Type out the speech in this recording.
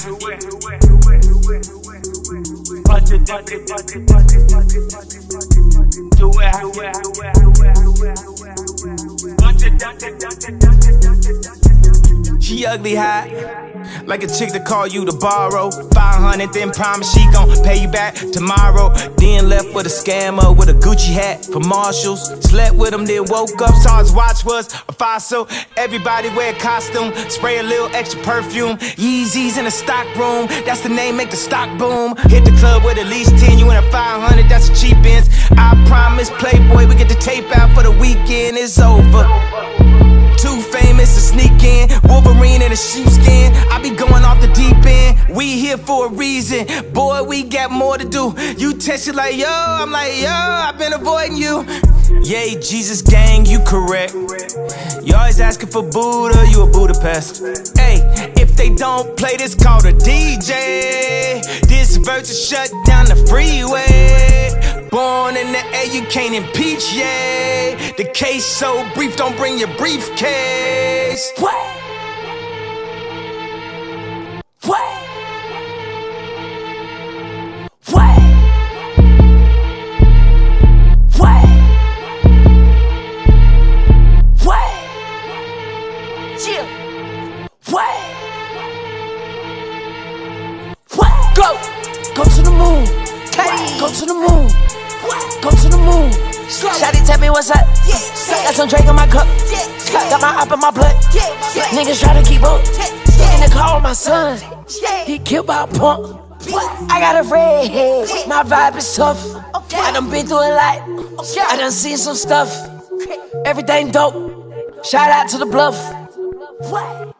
Bust it, bust it, bust it, bust it, bust it, bust it, bust it, bust it. Do it how it, how it, how it, how it, how it, how it. Bust it, bust it, bust it, bust it, bust it, bust it. She ugly hot, like a chick to call you to borrow 500, then promise she gon' pay you back tomorrow. Then left with a scammer with a Gucci hat from Marshalls. Slept with him, then woke up, saw his watch was a fossil. Everybody wear a costume, spray a little extra perfume. Yeezys in the stock room, that's the name, make the stock boom. Hit the club with at least 10, you in a 500, that's a cheap ends. I promise, Playboy, we get the tape out for the weekend, it's over. Too famous to sneak in, Wolverine in a sheepskin. I be going off the deep end. We here for a reason, boy. We got more to do. You text it like yo, I'm like yo. I've been avoiding you. Yay, Jesus gang, you correct. You always asking for Buddha, you a Budapest. Hey, if they don't play this, call the DJ. This virtue shut down the freeway. Born in the air, you can't impeach, yeah. The case so brief, don't bring your briefcase. What? What? What? What? What? Chill. What? What? Go to the moon. Hey. Go to the moon. Go to the moon. Shawty tell me what's up. Got some Drake in my cup. Got my op in my blood. Niggas try to keep up. In the car with my son. He killed by a punk. I got a red head. My vibe is tough. I done been through a lot. I done seen some stuff. Everything dope. Shout out to the bluff.